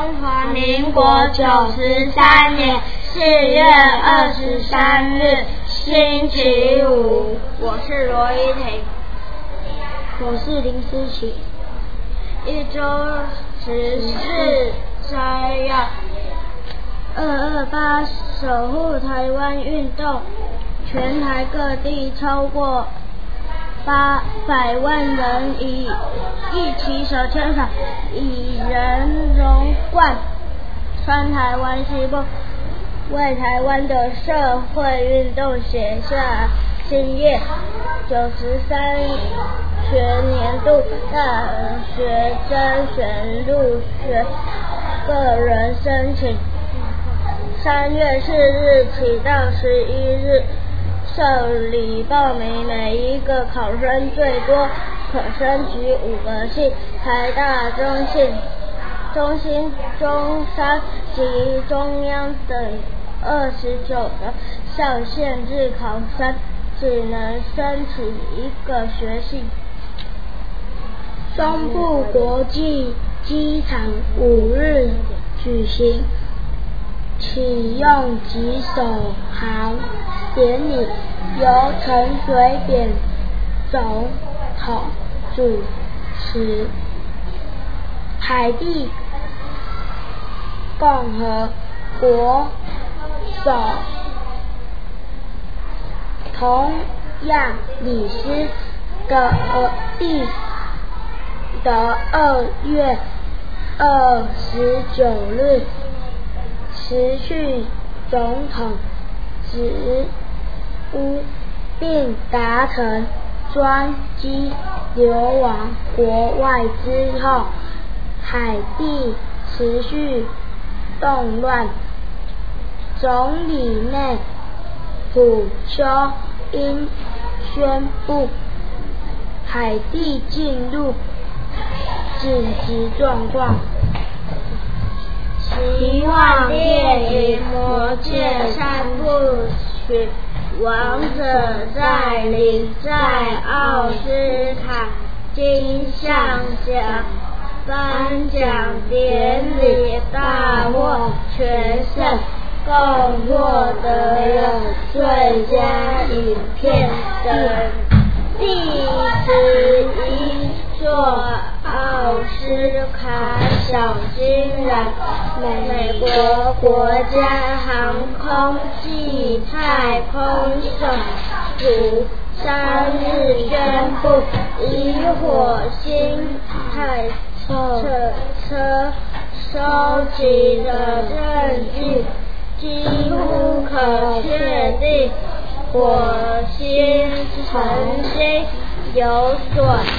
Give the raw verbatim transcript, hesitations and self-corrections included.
中华民国九十三年四月二十三日，星期五。我是罗依婷， 我是林思琪。 一周十四摘要：二二八守护台湾运动，全台各地超过八百万人以一起手牵手，以人荣贯穿台湾西部，为台湾的社会运动写下新页。九十三学年度大学甄选入学个人申请，三月四日起到十一日受理报名，每一个考生最多可申举五个系，台大、中信、中兴、中山及中央等二十九个校限制考生只能申请一个学系。 中部国际机场五日举行启用及首航典礼，由陈水扁总统主持。海地共和国首同样理事的地的二月二十九日辞去总统职务，并达成专机流亡国外之后，海地持续动乱。总理内普丘因宣布海地进入紧急状况。 奇幻电影《魔戒》三部曲《王者再临》在奥斯卡金像奖颁奖典礼大获全胜，共获得了最佳影片的第十一座奥斯卡小金人。美国国家航空暨太空总署三日宣布，以火星探测车收集的证据，几乎可确定火星曾经有所